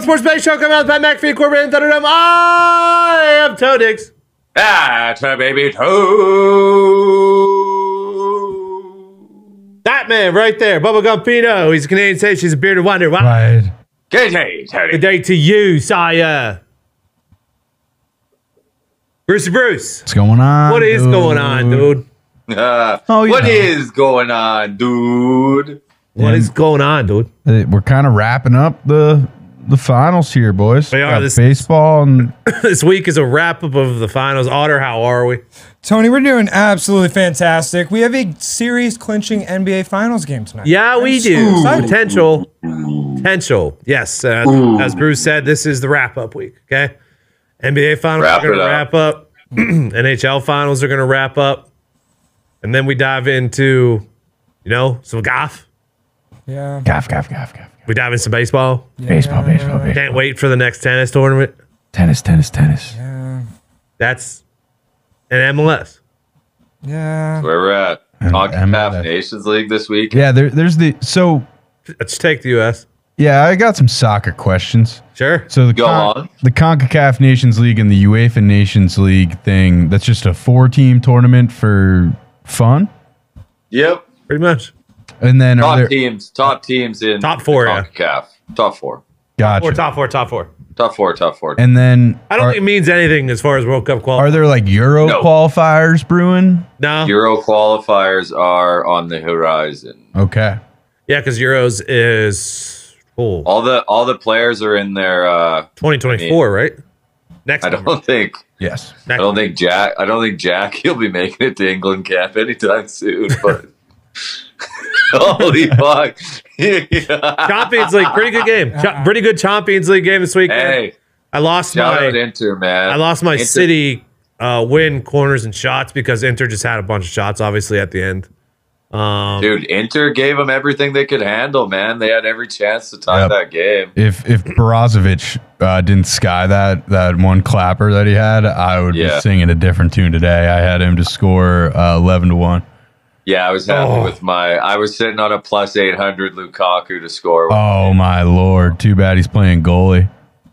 Sports Betting Show coming out by McAfee Incorporated. I am Toe Diggs. That's a baby toe. That man right there, Bubblegum Pino. He's a Canadian sage. He's a bearded wonder. Wow. Right. Good day, Tony. Good day to you, Sire. Brucey Bruce. What's going on? What is going on, dude? What is going on, dude? What is going on, dude? We're kind of wrapping up the finals here, boys. We are. Got This baseball and this week is a wrap up of the finals. Otter, how are we? Tony, we're doing absolutely fantastic. We have a series clinching NBA Finals game tonight. Yeah, we do. So excited. Potential. Yes. As Bruce said, this is the wrap up week. Okay. NBA Finals are going to wrap up. NHL Finals are going to wrap up. And then we dive into, some golf. Yeah. Gaff. We dive into some baseball. Baseball. Can't wait for the next tennis tournament. Tennis. Yeah. That's an MLS. Yeah. Where we're at. CONCACAF Nations League this week. Yeah, there's Let's take the U.S. Yeah, I got some soccer questions. Sure. So the on. the CONCACAF Nations League and the UEFA Nations League thing, that's just a 4-team tournament for fun? Yep. Pretty much. And then Top teams in Top four, yeah. CONCACAF. Top four. Gotcha. Or top four. Top four. And then I don't think it means anything as far as World Cup qualifiers. are there like Euro qualifiers brewing? No. Euro qualifiers are on the horizon. Okay. Yeah, because Euros is All the players are in their 2024, right? Next I don't think Yes. I don't think Jack he'll be making it to England camp anytime soon, but holy fuck. Champions League, pretty good game. Pretty good Champions League game this weekend. Hey, I lost shout my out Inter, man. I lost my Inter- City win corners and shots because Inter just had a bunch of shots, obviously, at the end. Dude, Inter gave them everything they could handle, man. They had every chance to tie that game. If Brozovic didn't sky that one clapper that he had, I would be singing a different tune today. I had him to score 11-1. Yeah, I was happy with I was sitting on a plus 800 Lukaku to score. Oh my lord! Too bad he's playing goalie.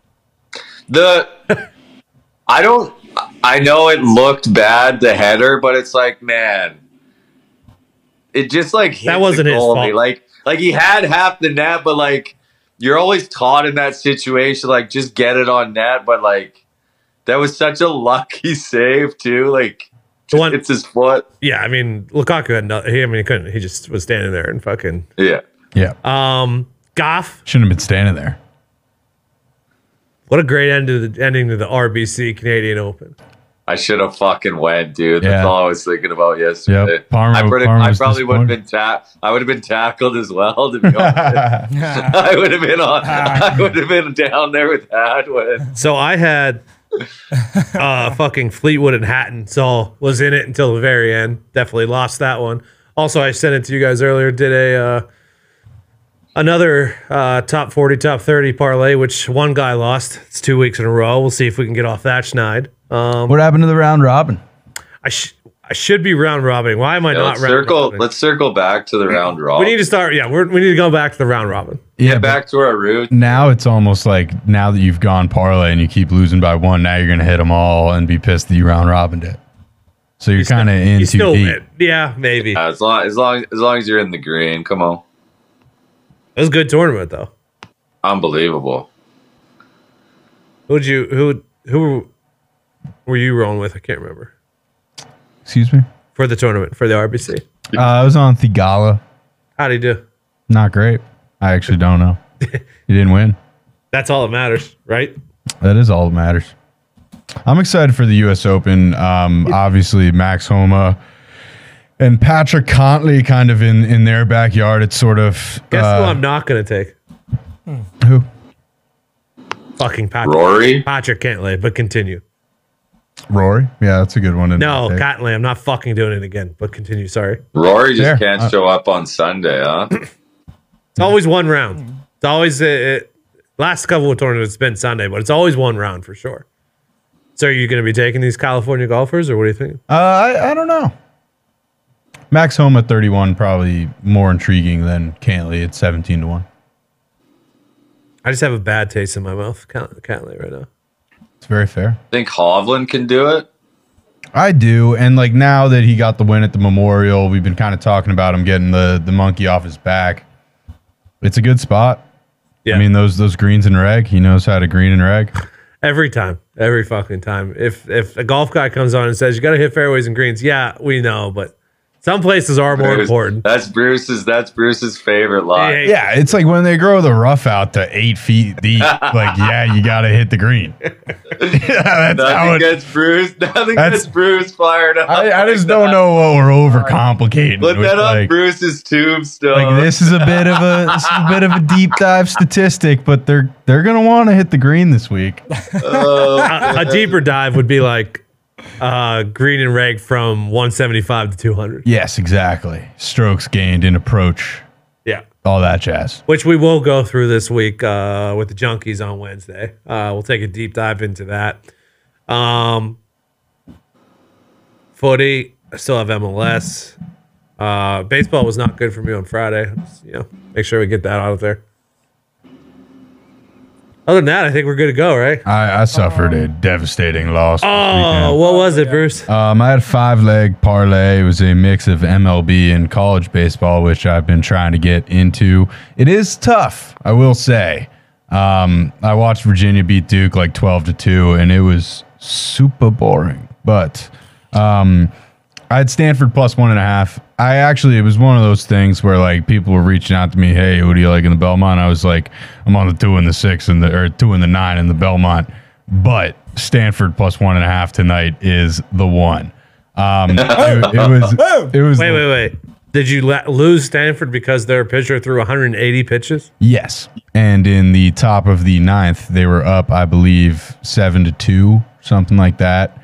I know it looked bad, the header, but it's like, man, it just like hit That wasn't the his goalie. fault. Like he had half the net, but like you're always taught in that situation, like just get it on net. But like that was such a lucky save too. Like it's his foot. Yeah, I mean Lukaku had he couldn't. He just was standing there and fucking Yeah. Goff. Shouldn't have been standing there. What a great ending to the RBC Canadian Open. I should have fucking went, dude. That's Yeah. all I was thinking about yesterday. Yep. Parma I probably would have been I would have been tackled as well, to be honest. I would have been down there with Hadwin. So I had fucking Fleetwood and Hatton, so was in it until the very end. Definitely lost that one. Also, I sent it to you guys earlier. Did another top 40, top 30 parlay, which one guy lost. It's 2 weeks in a row. We'll see if we can get off that schneid. What happened to the round robin? I should be round robbing. Why am I not round robbing? Let's circle back to the round robin. We need to start. Yeah, we need to go back to the round robin. Yeah, back to our roots. Now it's almost like now that you've gone parlay and you keep losing by one, now you're going to hit them all and be pissed that you round robined it. So you're kind of in too deep. Yeah, maybe. As long as you're in the green, come on. It was a good tournament though. Unbelievable. Who were you rolling with? I can't remember. Excuse me? For the tournament, for the RBC. I was on Thigala. How'd he do? Not great. I actually don't know. He didn't win. That's all that matters, right? That is all that matters. I'm excited for the U.S. Open. Obviously, Max Homa and Patrick Cantlay kind of in their backyard. It's sort of... Guess who I'm not going to take? Who? Fucking Patrick. Rory? Patrick Cantlay, but continue. Rory? Yeah, that's a good one. No, Cantlay. I'm not fucking doing it again, but continue. Sorry. Rory just can't show up on Sunday, huh? It's always one round. It's always... last couple of tournaments, it's been Sunday, but it's always one round for sure. So are you going to be taking these California golfers, or what do you think? I don't know. Max Homa at 31 probably more intriguing than Cantlay at 17-1. I just have a bad taste in my mouth. Can't right now. It's very fair. Think Hovland can do it? I do, and like now that he got the win at the Memorial, we've been kind of talking about him getting the monkey off his back. It's a good spot. Yeah. I mean those greens and reg, he knows how to green and reg. Every time, every fucking time. If a golf guy comes on and says you got to hit fairways and greens, yeah, we know, but some places are more important. That's Bruce's favorite line. Yeah, it's like when they grow the rough out to 8 feet deep. Like, yeah, you got to hit the green. Yeah, nothing gets Bruce fired up. I just don't know what we're overcomplicating. Put that on Bruce's tombstone. Like this is a bit of a deep dive statistic, but they're gonna want to hit the green this week. A deeper dive would be like green and reg from 175 to 200. Yes, exactly. Strokes gained in approach. Yeah. All that jazz. Which we will go through this week with the Junkies on Wednesday. We'll take a deep dive into that. Footy, I still have MLS. Baseball was not good for me on Friday. Just, make sure we get that out of there. Other than that, I think we're good to go, right? I suffered a devastating loss. Oh, what was it, Bruce? I had a 5-leg parlay. It was a mix of MLB and college baseball, which I've been trying to get into. It is tough, I will say. I watched Virginia beat Duke like 12-2, and it was super boring. But I had Stanford plus 1.5. It was one of those things where like people were reaching out to me, hey, who do you like in the Belmont? I was like, I'm on the 2 and the 6 or 2 and the 9 in the Belmont, but Stanford plus 1.5 tonight is the one. It was. Wait. Did you lose Stanford because their pitcher threw 180 pitches? Yes, and in the top of the 9th, they were up, I believe, 7-2, something like that.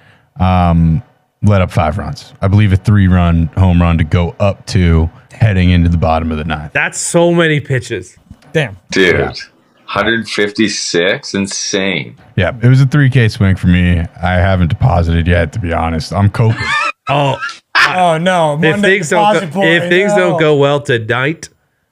Let up 5 runs. I believe a 3-run home run to go up 2 heading into the bottom of the 9th. That's so many pitches. Damn. Dude, Yeah. 156? Insane. Yeah, it was a 3K swing for me. I haven't deposited yet, to be honest. I'm coping. Oh, no. if things don't go well tonight,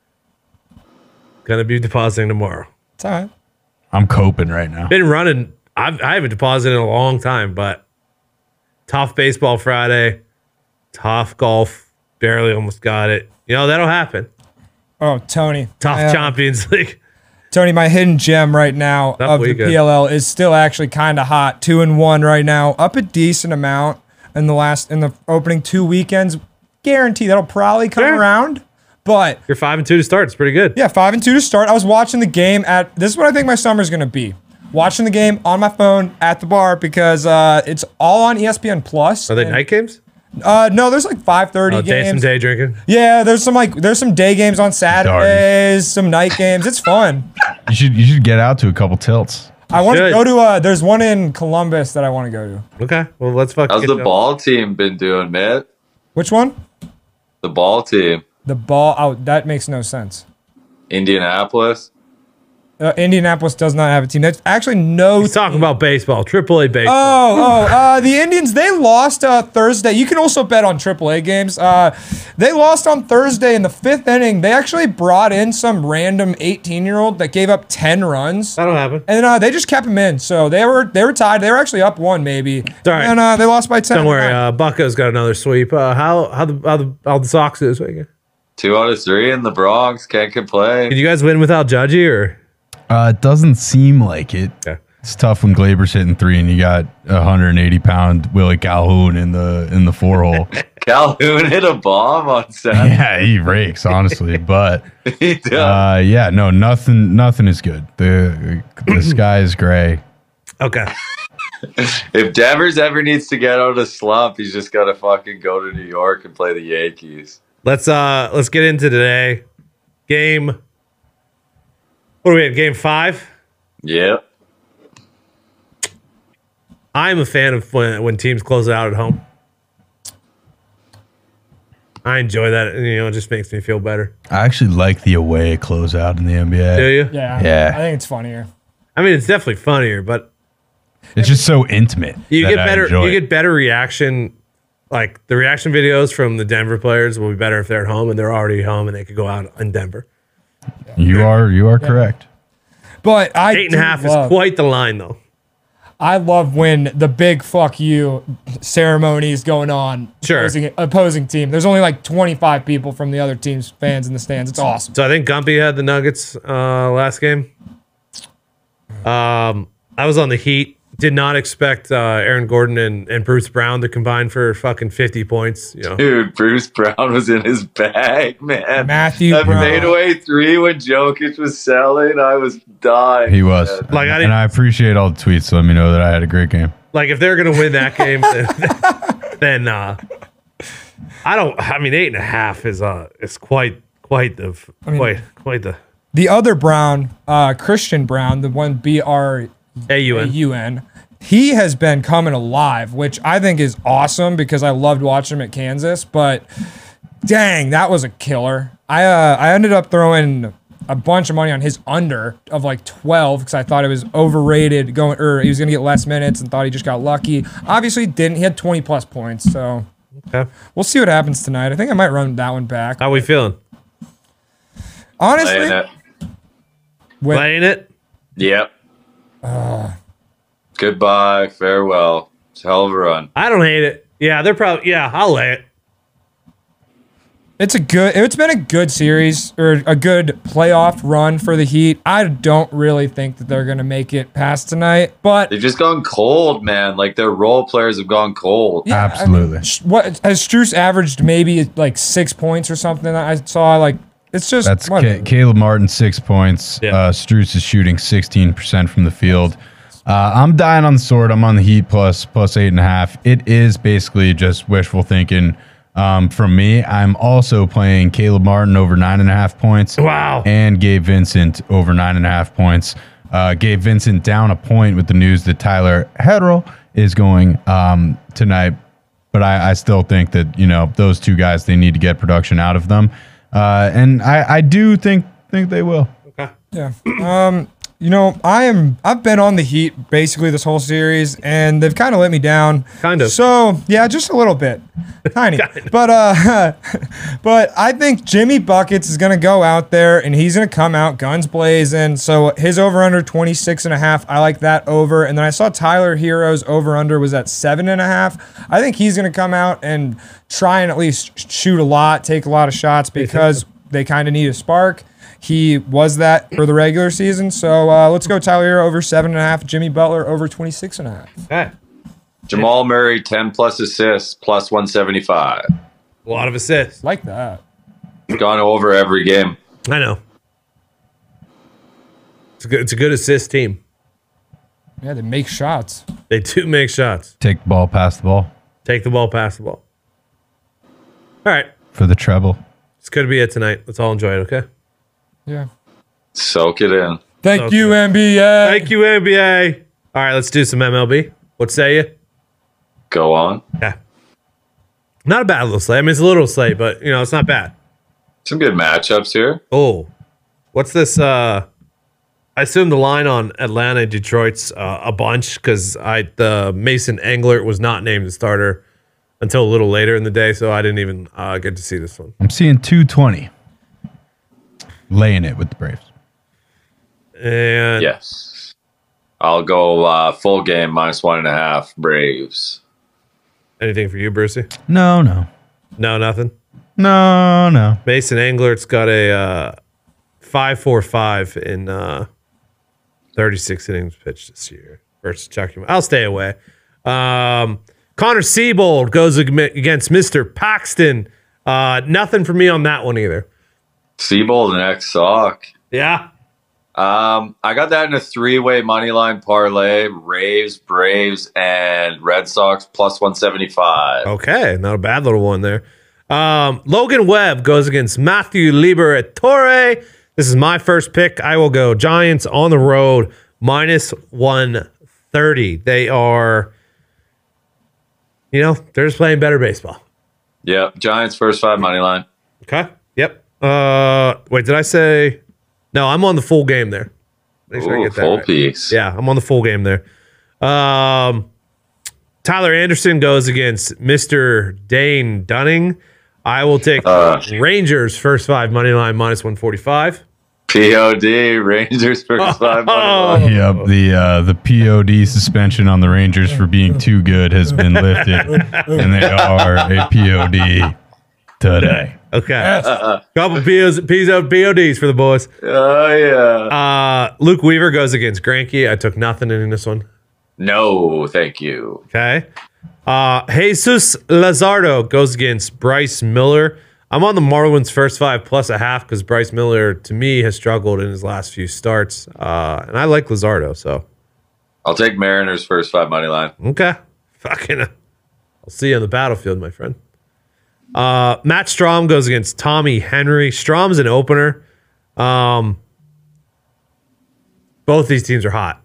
gonna be depositing tomorrow. It's all right. I'm coping right now. Been running. I haven't deposited in a long time, but tough baseball Friday, tough golf, barely almost got it. That'll happen. Oh, Tony. Tough Champions League. Tony, my hidden gem right now of the PLL is still actually kind of hot. 2-1 right now, up a decent amount in the opening 2 weekends. Guarantee that'll probably come around. But you're 5-2 to start. It's pretty good. Yeah, 5-2 to start. I was watching the game this is what I think my summer's gonna be. Watching the game on my phone at the bar because it's all on ESPN Plus. Are they night games? No, there's like 5:30 games. Some day drinking. Yeah, there's some day games on Saturdays, some night games. It's fun. You should get out to a couple tilts. I want to go to there's one in Columbus that I want to go to. Okay, well let's fucking. How's the ball team been doing, Mitt? Which one? The ball team. The ball. Oh, that makes no sense. Indianapolis. Indianapolis does not have a team. That's actually no. He's talking about baseball, AAA baseball. The Indians, they lost Thursday. You can also bet on AAA games. They lost on Thursday in the 5th inning. They actually brought in some random 18-year-old that gave up 10 runs. That'll happen. And they just kept him in. So they were tied. They were actually up 1 maybe. Sorry. And they lost by 10. Don't worry. Bucco's got another sweep. How the Sox this weekend? 2 out of 3 in the Bronx. Can't complain. Did you guys win without Judgy or? It doesn't seem like it. Okay. It's tough when Glaber's hitting 3 and you got 180-pound Willie Calhoun in the 4-hole. Calhoun hit a bomb on Saturday. Yeah, he rakes, honestly. But nothing is good. The sky is gray. Okay. If Devers ever needs to get out of a slump, he's just got to fucking go to New York and play the Yankees. Let's get into today. Game. What are we at? Game 5? Yep. I'm a fan of when teams close it out at home. I enjoy that. It just makes me feel better. I actually like the away closeout in the NBA. Do you? Yeah. I think it's funnier. I mean, it's definitely funnier, but it's just so intimate. You get better reaction. Like the reaction videos from the Denver players will be better if they're at home and they're already home and they could go out in Denver. You are correct. But 8.5 is quite the line, though. I love when the big fuck you ceremony is going on. Sure. Opposing team. There's only like 25 people from the other team's fans in the stands. It's awesome. So I think Gumpy had the Nuggets last game. I was on the Heat. Did not expect Aaron Gordon and Bruce Brown to combine for fucking 50 points. You know. Dude, Bruce Brown was in his bag, man. That fadeaway three when Jokic was selling, I was dying. He was. Like, I appreciate all the tweets, so let me know that I had a great game. Like, if they're going to win that game, then I don't. I mean, 8.5 is quite the. The other Brown, Christian Brown, the one BRAUN, he has been coming alive, which I think is awesome because I loved watching him at Kansas. But dang, that was a killer. I ended up throwing a bunch of money on his under of like 12 because I thought it was overrated he was gonna get less minutes and thought he just got lucky. Obviously didn't. He had 20 plus points, so okay. We'll see what happens tonight. I think I might run that one back. How we feeling? Honestly, playing it. Yep. Goodbye, farewell. It's a hell of a run. I don't hate it. Yeah, they're probably. Yeah, I'll lay it. It's been a good series or a good playoff run for the Heat. I don't really think that they're gonna make it past tonight, but they've just gone cold, man. Like their role players have gone cold. Yeah, absolutely. I mean, what has Strus averaged? Maybe like 6 points or something. I saw like. It's just that's Caleb Martin 6 points. Yeah. Strus is shooting 16% from the field. I'm dying on the sword. I'm on the Heat plus 8.5. It is basically just wishful thinking from me. I'm also playing Caleb Martin over 9.5 points. Wow. And Gabe Vincent over 9.5 points. Gabe Vincent down a point with the news that Tyler Herro is going tonight. But I still think that, you know, those two guys, they need to get production out of them. And I do think they will. Okay. Yeah. You know, I've been on the Heat basically this whole series, and they've kind of let me down. Kind of. So yeah, just a little bit, tiny. But I think Jimmy Buckets is gonna go out there and he's gonna come out guns blazing. So his over under 26.5. I like that over. And then I saw Tyler Herro's over under was at 7.5. I think he's gonna come out and try and at least shoot a lot, take a lot of shots because they kind of need a spark. He was that for the regular season. So let's go Tyler Herro over 7.5. Jimmy Butler over 26.5. Okay. Jamal Murray 10 plus assists plus 175. A lot of assists. Like that. Gone over every game. I know. It's a good assist team. Yeah, they make shots. They do make shots. Take the ball, pass the ball. Take the ball, pass the ball. All right. For the treble. It's good to be it tonight. Let's all enjoy it, okay? Yeah. Soak it in. Thank you, NBA. Thank you, NBA. All right, let's do some MLB. What say you? Go on. Yeah. Not a bad little slate. I mean, it's a little slate, but, you know, it's not bad. Some good matchups here. Oh. What's this? I assume the line on Atlanta and Detroit's a bunch because the Mason Englert was not named the starter until a little later in the day, so I didn't even get to see this one. I'm seeing 220. Laying it with the Braves. And yes. I'll go full game -1.5 Braves. Anything for you, Brucey? No, nothing. No. Mason Englert's got a 5.45 in 36 innings pitched this year versus Chuck. I'll stay away. Connor Seabold goes against Mr. Paxton. Nothing for me on that one either. Seabold and X-Sock. Yeah. I got that in a 3-way money line parlay. Raves, Braves, and Red Sox plus 175. Okay, not a bad little one there. Logan Webb goes against Matthew Liberatore. This is my first pick. I will go Giants on the road -130. They are, you know, they're just playing better baseball. Yep, Giants first 5 money line. Okay. Yep. Wait, did I say? No, I'm on the full game there. Make sure I get that full right. piece. Yeah, I'm on the full game there. Tyler Anderson goes against Mr. Dane Dunning. I will take Rangers first 5 money line -145. POD, Rangers first 5 money line. Yep, the POD suspension on the Rangers for being too good has been lifted, and they are a POD today. Okay. Couple PODs for the boys. Oh, yeah. Luke Weaver goes against Greinke. I took nothing in this one. No, thank you. Okay. Jesus Lazardo goes against Bryce Miller. I'm on the Marlins first 5 plus a half because Bryce Miller, to me, has struggled in his last few starts. And I like Lazardo, so. I'll take Mariners first 5 money line. Okay. Fucking. I'll see you on the battlefield, my friend. Matt Strom goes against Tommy Henry. Strom's an opener. Both these teams are hot.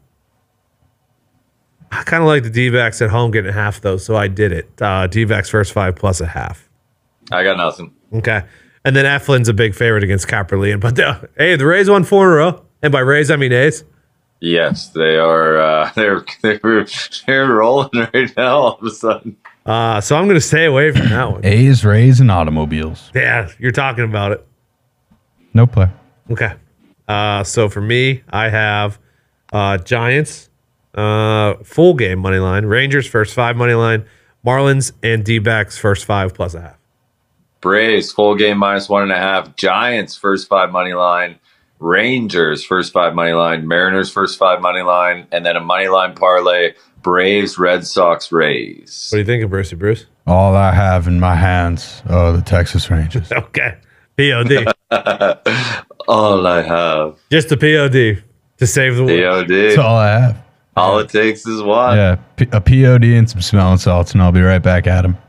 I kind of like the D-backs at home getting a half, though, so I did it. D-backs first 5 plus a half. I got nothing. Okay. And then Eflin's a big favorite against Copperlean. But, hey, the Rays won 4 in a row. And by Rays, I mean A's. Yes, they are. They're rolling right now all of a sudden. So I'm going to stay away from that one. A's, Rays, and automobiles. Yeah, you're talking about it. No play. Okay. So for me, I have Giants, full game money line, Rangers first 5 money line, Marlins and D-backs first 5 plus a half. Braves full game minus 1.5. Giants first 5 money line. Rangers first 5 money line. Mariners first 5 money line, and then a money line parlay. Braves, Red Sox, Rays. What do you think of Brucey Bruce? All I have in my hands are the Texas Rangers. Okay. POD. All I have. Just a POD to save the world. That's POD. all I have. All it takes is one. Yeah, a POD and some smelling salts, and I'll be right back at him.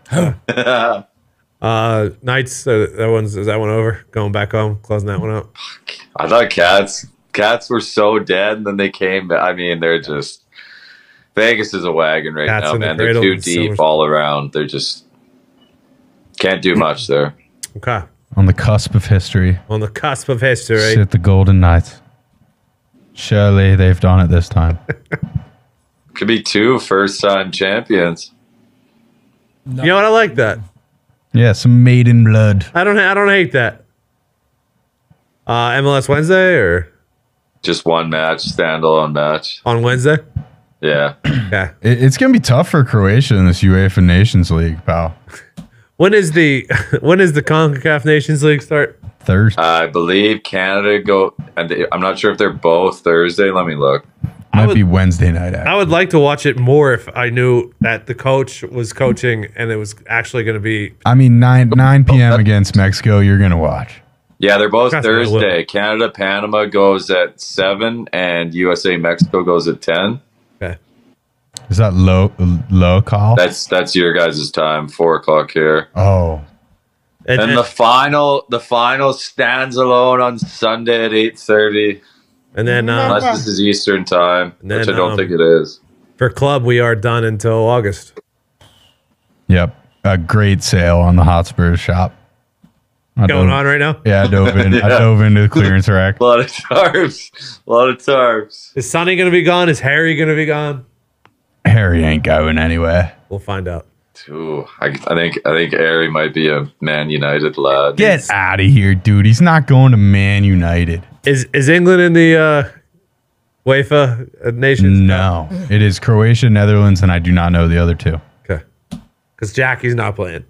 Knights, is that one over? Going back home, closing that one up. I thought Cats were so dead, and then they came back. I mean, they're just Vegas is a wagon right Cats now, in the man. They're cradle too and deep silver. all around. They're just can't do much there. Okay. On the cusp of history. On the cusp of history. Sit the Golden Knights. Surely they've done it this time. Could be 2 first-time champions. You know what? I like that. Yeah, some maiden blood. I don't hate that. MLS Wednesday or Just one match, standalone match. on Wednesday? Yeah. Okay. It's going to be tough for Croatia in this UEFA Nations League, pal. When is the CONCACAF Nations League start? Thursday. I believe Canada go, and I'm not sure if they're both Thursday. Let me look. Might be Wednesday night. I would like to watch it more if I knew that the coach was coaching and it was actually going to be. I mean, 9 p.m. against Mexico, you're going to watch. Yeah, they're both That's what I will. Thursday. Canada, Panama goes at 7, and USA, Mexico goes at 10. Okay. Is that low call? That's your guys' time, 4 o'clock here. Oh. And the final stands alone on Sunday at 8:30. And then Unless this is Eastern time, And then, which I don't think it is. for club, we are done until August. Yep. A great sale on the Hotspurs shop. Going on right now? Yeah, I dove in. I dove into the clearance rack. A lot of tarps. Is Sonny going to be gone? Is Harry going to be gone? Harry ain't going anywhere. We'll find out. Ooh, I think Harry might be a Man United lad. Get out of here, dude. He's not going to Man United. Is England in the UEFA Nations? No. It is Croatia, Netherlands, and I do not know the other two. Okay. Because Jackie's not playing.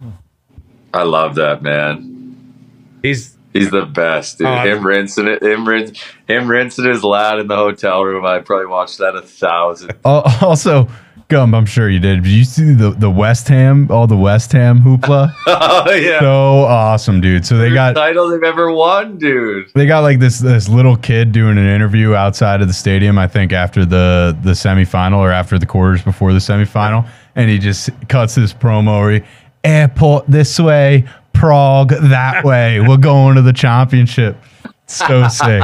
I love that, man. He's the best, dude. Him rinsing his lad in the hotel room. I probably watched that 1,000. Also, Gump, I'm sure you did. Did you see the West Ham, all the West Ham hoopla? Oh yeah, so awesome, dude. So they got title they've ever won, dude. They got like this little kid doing an interview outside of the stadium. I think after the semifinal or after the quarters before the semifinal, and he just cuts this promo where airport this way, Prague that way. We're going to the championship. So sick.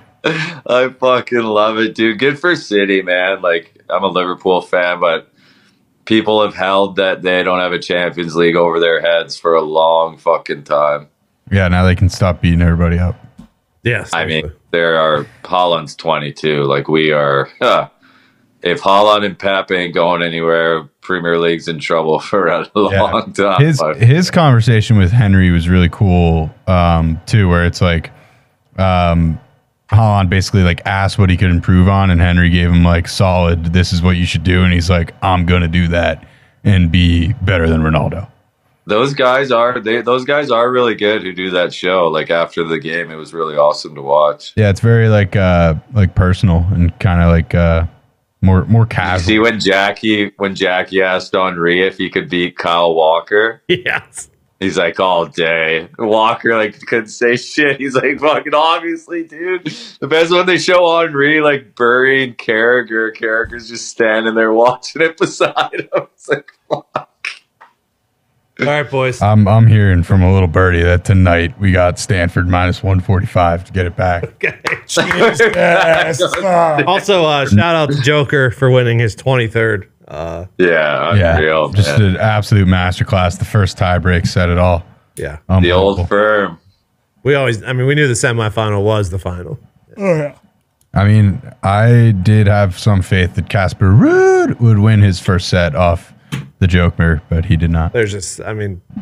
I fucking love it, dude. Good for City, man. Like, I'm a Liverpool fan, but people have held that they don't have a Champions League over their heads for a long fucking time. Yeah, now they can stop beating everybody up. yes. I mean, there are Haaland's 22. Like, we are. If Haaland and Pep ain't going anywhere, Premier League's in trouble for a long time. His conversation with Henry was really cool, too, where it's like, Haaland basically like asked what he could improve on, and Henry gave him like solid, this is what you should do, and he's like, I'm gonna do that and be better than Ronaldo. Those guys are really good who do that show. Like after the game, it was really awesome to watch. Yeah, it's very like personal and kind of like more casual. See when Jackie asked Henry if he could beat Kyle Walker. Yes. He's like, all day. Walker like couldn't say shit. He's like, fucking obviously, dude. The best one they show Henry like burying Carragher. Carragher's just standing there watching it beside him. It's like, fuck. All right, boys. I'm hearing from a little birdie that tonight we got Stanford minus 145 to get it back. Okay. Jesus. Also, shout out to Joker for winning his 23rd. Unreal, just an absolute masterclass. The first tiebreak said it all. Yeah. The old firm. We knew the semifinal was the final. Oh, yeah. I mean, I did have some faith that Casper Ruud would win his first set off the Joker, but he did not. There's just, I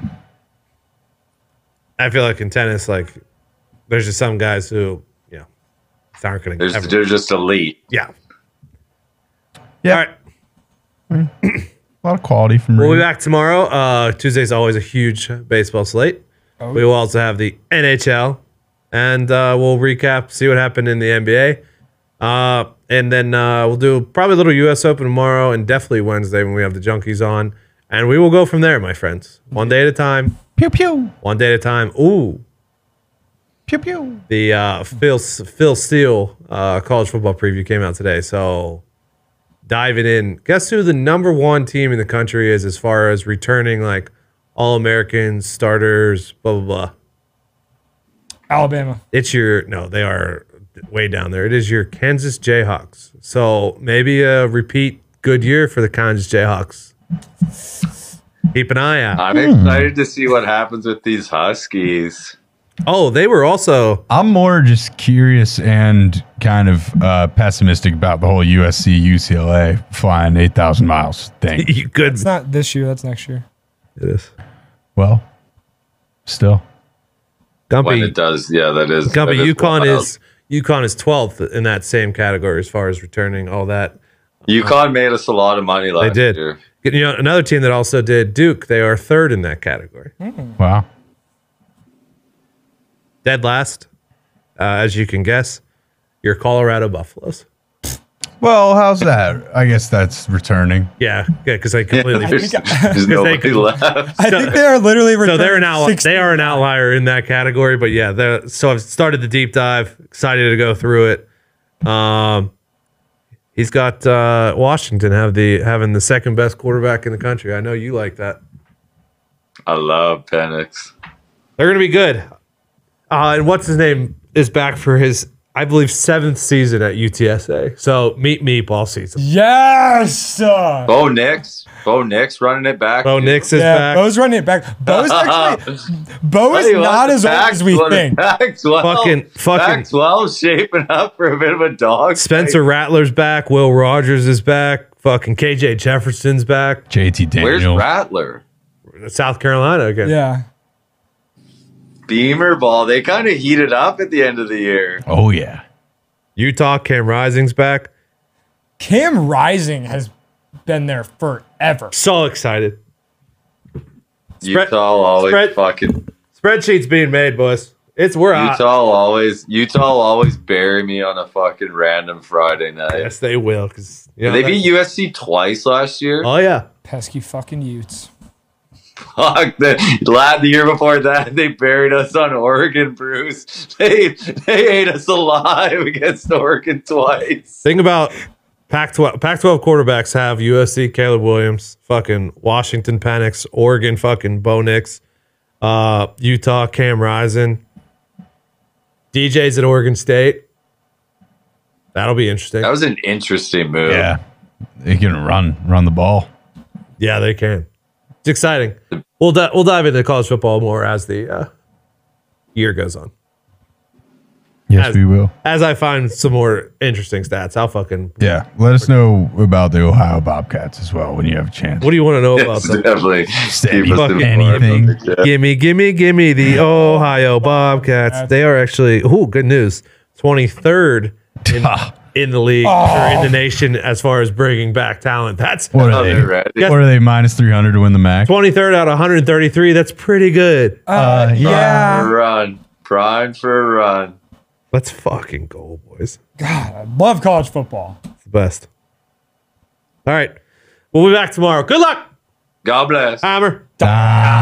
feel like in tennis, like, there's just some guys who, aren't going to. They're just elite. Yeah. Yeah. All right. A lot of quality from We'll Ruud. be back tomorrow. Tuesday's always a huge baseball slate. Oh. We will also have the NHL, and we'll recap, see what happened in the NBA. And then we'll do probably a little U.S. Open tomorrow and definitely Wednesday when we have the Junkies on. And we will go from there, my friends. One day at a time. Pew pew. One day at a time. Ooh. Pew pew. The Phil Steele college football preview came out today. So diving in. Guess who the number one team in the country is as far as returning like All-Americans, starters, blah, blah, blah. Alabama. They are way down there. It is your Kansas Jayhawks. So maybe a repeat good year for the Kansas Jayhawks. Keep an eye out. I'm excited to see what happens with these Huskies. Oh, they were also. I'm more just curious and kind of pessimistic about the whole USC UCLA flying 8,000 miles thing. You could. It's not this year. That's next year. It is. Well, still. When it does, that is. Gumpy, UConn is 12th in that same category as far as returning all that. UConn made us a lot of money last year. You know, another team that also did, Duke, they are third in that category. Wow. Dead last, as you can guess, your Colorado Buffaloes. Well, how's that? I guess that's returning. Yeah, because they completely. There's nobody left. I think they are literally so they're they are an outlier in that category, but yeah, so I've started the deep dive. Excited to go through it. He's got Washington having the second best quarterback in the country. I know you like that. I love Penix. They're going to be good. And what's his name is back for his, I believe, 7th season at UTSA. So meet all season. Yes. Bo Nix running it back. Bo Nix is back. Bo's running it back. Bo's actually. Bo is not as old as we think. Fucking. Pac-12 shaping up for a bit of a dog. Spencer Rattler's back. Will Rogers is back. Fucking KJ Jefferson's back. JT Daniels. Where's Rattler? South Carolina again. Yeah. Beamer ball. They kind of heated up at the end of the year. Oh, yeah. Utah, Cam Rising's back. Cam Rising has been there forever. So excited. Utah always fucking. Spreadsheets being made, boys. Utah will always bury me on a fucking random Friday night. Yes, they will. Did they beat USC twice last year? Oh, yeah. Pesky fucking Utes. Fuck, the year before that, they buried us on Oregon, Bruce. They ate us alive against Oregon twice. Think about Pac-12 quarterbacks have USC Caleb Williams, fucking Washington Penix, Oregon fucking Bo Nix, Utah Cam Rising, DJ's at Oregon State. That'll be interesting. That was an interesting move. Yeah, they can run the ball. Yeah, they can. It's exciting. We'll dive into college football more as the year goes on. Yes, we will. As I find some more interesting stats, I'll fucking... Yeah, let us know about the Ohio Bobcats as well when you have a chance. What do you want to know about them? Definitely. Anything. Gimme the Ohio Bobcats. They are actually... Ooh, good news. 23rd in the league or in the nation as far as bringing back talent. That's what are they? What are they? Minus 300 to win the MAC. 23rd out of 133. That's pretty good. Run. Prime for a run. Let's fucking go, boys. God, I love college football. It's the best. All right. We'll be back tomorrow. Good luck. God bless. Hammer.